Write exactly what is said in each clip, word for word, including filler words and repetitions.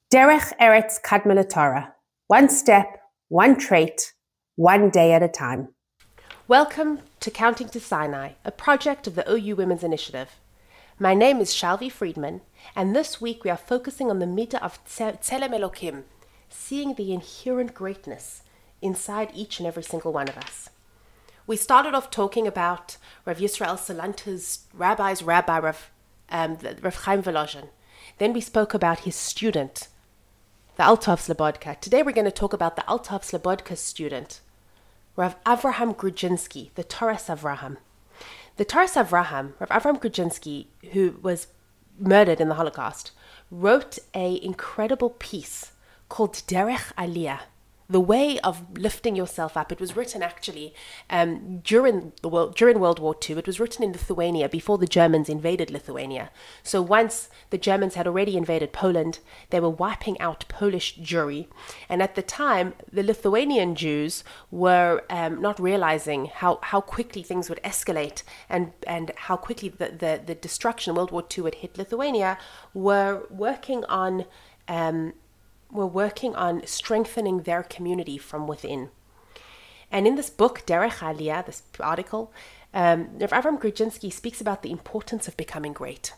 Derech Eretz Kadmil Torah. One step, one trait, one day at a time. Welcome to Counting to Sinai, a project of the O U Women's Initiative. My name is Shalvi Friedman, and this week we are focusing on the midah of Tzelem Elokim, seeing the inherent greatness inside each and every single one of us. We started off talking about Rav Yisrael Salanter's rabbi's rabbi, Rav, um, Rav Chaim Volozhin. Then we spoke about his student, the Alter of Slobodka. Today we're going to talk about the Alter of Slobodka's student, Rav Avraham Grudzinski, the Toras Avraham. The Toras Avraham, Rav Avraham Grudzinski, who was murdered in the Holocaust, wrote an incredible piece called Derech Aliyah, the way of lifting yourself up. It was written actually um, during the world, during World War Two. It was written in Lithuania before the Germans invaded Lithuania. So once the Germans had already invaded Poland, they were wiping out Polish Jewry. And at the time, the Lithuanian Jews were um, not realizing how, how quickly things would escalate and, and how quickly the, the, the destruction World War Two would hit Lithuania, were working on um, were working on strengthening their community from within. And in this book, Derech Aliyah, this article, um, Rav Avraham Grudzinski speaks about the importance of becoming great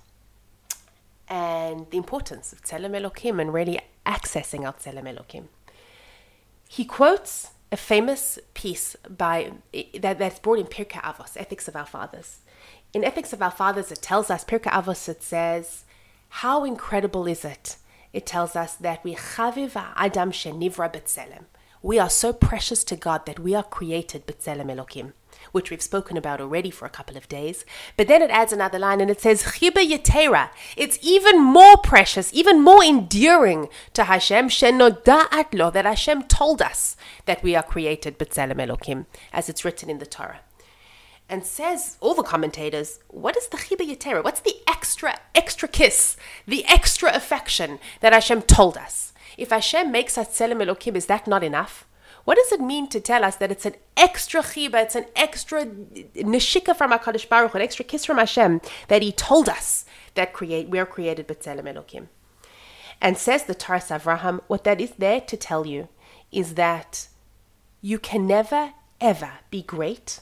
and the importance of Tzelem Elokim and really accessing our Tzelem Elokim. He quotes a famous piece by that, that's brought in Pirkei Avos, Ethics of Our Fathers. In Ethics of Our Fathers, it tells us, Pirkei Avos, it says, how incredible is it? It tells us that we chaviv adam shenivra b'tzelem. We are so precious to God that we are created b'tzelem Elokim, which we've spoken about already for a couple of days. But then it adds another line and it says chiba yetera. It's even more precious, even more enduring to Hashem shenoda'at lo, that Hashem told us that we are created b'tzelem Elokim, as it's written in the Torah. And says, all the commentators, what is the chiba yetera? What's the extra, extra kiss, the extra affection that Hashem told us? If Hashem makes us Tzelem Elokim, is that not enough? What does it mean to tell us that it's an extra chiba, it's an extra neshika from HaKadosh Baruch Hu, an extra kiss from Hashem, that He told us that create we are created b'Tzelem Elokim? And says the Toras Avraham, what that is there to tell you is that you can never, ever be great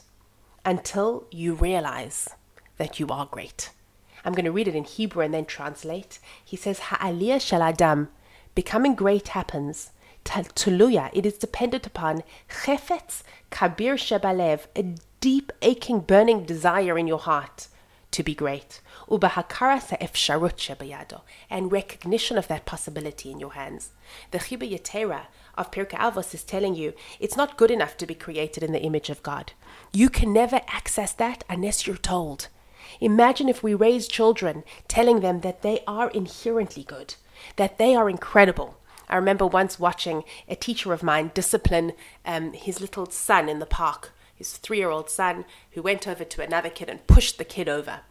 until you realize that you are great. I'm going to read it in Hebrew and then translate. He says, Ha'aliyah shel adam, becoming great happens. Tuluya, it is dependent upon chefetz kabir shebalev, a deep, aching, burning desire in your heart to be great. Ubahakara ha'efsharut shebayado, and recognition of that possibility in your hands. The chiba yetera of Pirkei Avos is telling you it's not good enough to be created in the image of God. You can never access that unless you're told. Imagine if we raise children telling them that they are inherently good, that they are incredible. I remember once watching a teacher of mine discipline um, his little son in the park, his three-year-old son, who went over to another kid and pushed the kid over.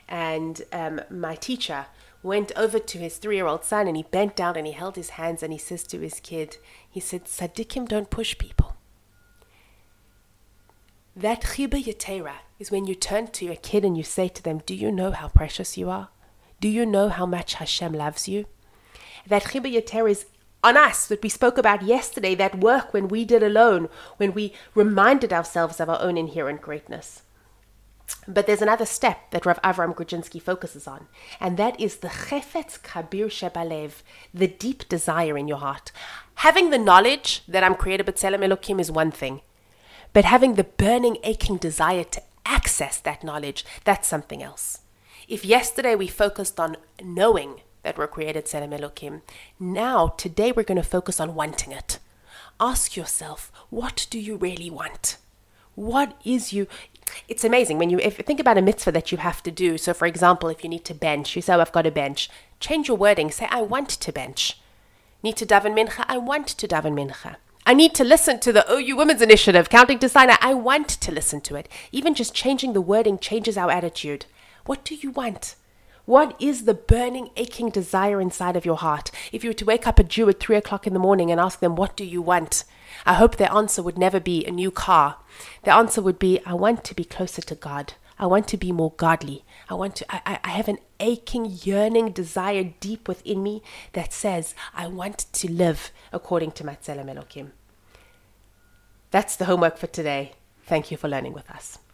And um, my teacher went over to his three-year-old son and he bent down and he held his hands and he says to his kid, he said, Tzaddikim don't push people. That chiba yetera is when you turn to your kid and you say to them, do you know how precious you are? Do you know how much Hashem loves you? That chiba yetera is on us, that we spoke about yesterday, that work when we did alone, when we reminded ourselves of our own inherent greatness. But there's another step that Rav Avraham Grudzinski focuses on, and that is the chefetz kabir shebalev, the deep desire in your heart. Having the knowledge that I'm created b'Tzelem Elokim is one thing, but having the burning, aching desire to access that knowledge, that's something else. If yesterday we focused on knowing that we're created Tzelem Elokim, now, today we're going to focus on wanting it. Ask yourself, what do you really want? What is you... It's amazing when you if you think about a mitzvah that you have to do. So for example, if you need to bench, you say, oh, I've got to bench. Change your wording. Say, I want to bench. Need to daven mincha? I want to daven mincha. I need to listen to the O U Women's Initiative, Counting to Sinai. I want to listen to it. Even just changing the wording changes our attitude. What do you want? What is the burning, aching desire inside of your heart? If you were to wake up a Jew at three o'clock in the morning and ask them, what do you want? I hope their answer would never be a new car. Their answer would be, I want to be closer to God. I want to be more godly. I want to, I, I have an aching, yearning desire deep within me that says, I want to live according to Matzelem Elokim. That's the homework for today. Thank you for learning with us.